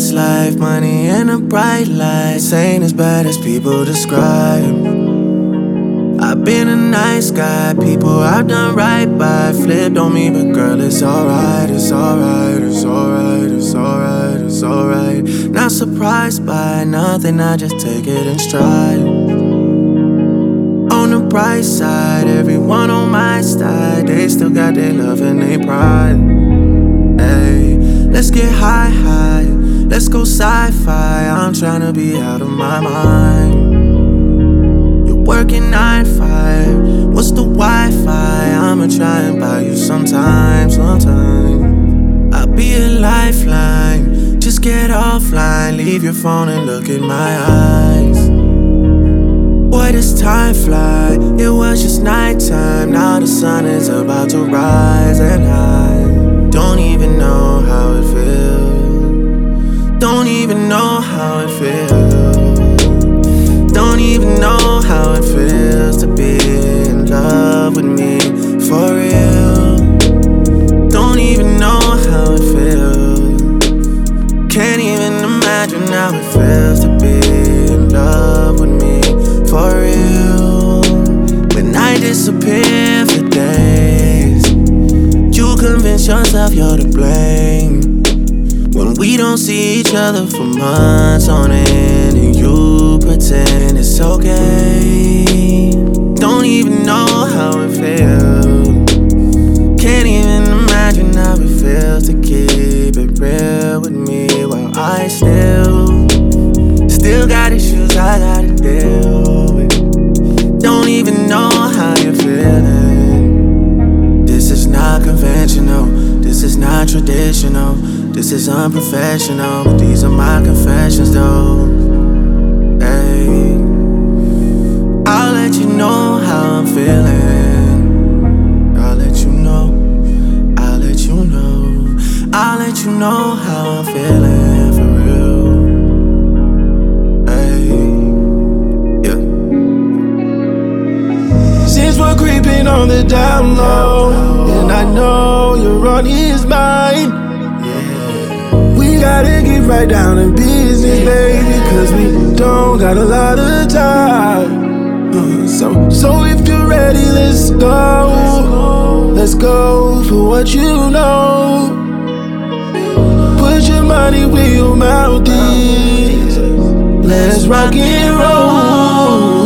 nice life, money and a bright light. This ain't as bad as people describe. I've been a nice guy, people I've done right by flipped on me, but girl, it's alright, it's alright, it's alright, it's alright, it's alright. Not surprised by nothing, I just take it in stride. On the bright side, everyone on my side, they still got their love and their pride. Hey, let's get high, high, let's go sci-fi. I'm tryna be out of my mind. Working 9-5, what's the Wi-Fi? I'ma try and buy you sometime. I'll be a lifeline, just get offline. Leave your phone and look in my eyes. Boy, this time fly, it was just nighttime. Now the sun is about to rise, and I don't even know how it feels. Don't even know how it feels. Don't even know how it feels to be in love with me, for real. Don't even know how it feels. Can't even imagine how it feels to be in love with me, for real. When I disappear for days, you convince yourself you're to blame. When we don't see each other for months on end, and you pretend it's okay. Don't even know how it feels. Can't even imagine how it feels to keep it real with me while I still got issues I gotta deal with. Don't even know how you're feeling. This is not conventional, this is not traditional. This is unprofessional, but these are my confessions though. Hey, I'll let you know how I'm feeling. I'll let you know, I'll let you know, I'll let you know how I'm feeling for real. Hey, yeah. Since we're creeping on the down low, and I know you're on his mind, we gotta get right down to business, baby, cause we don't got a lot of time. So if you're ready, let's go. Let's go for what you know. Put your money where your mouth is. Let's rock and roll.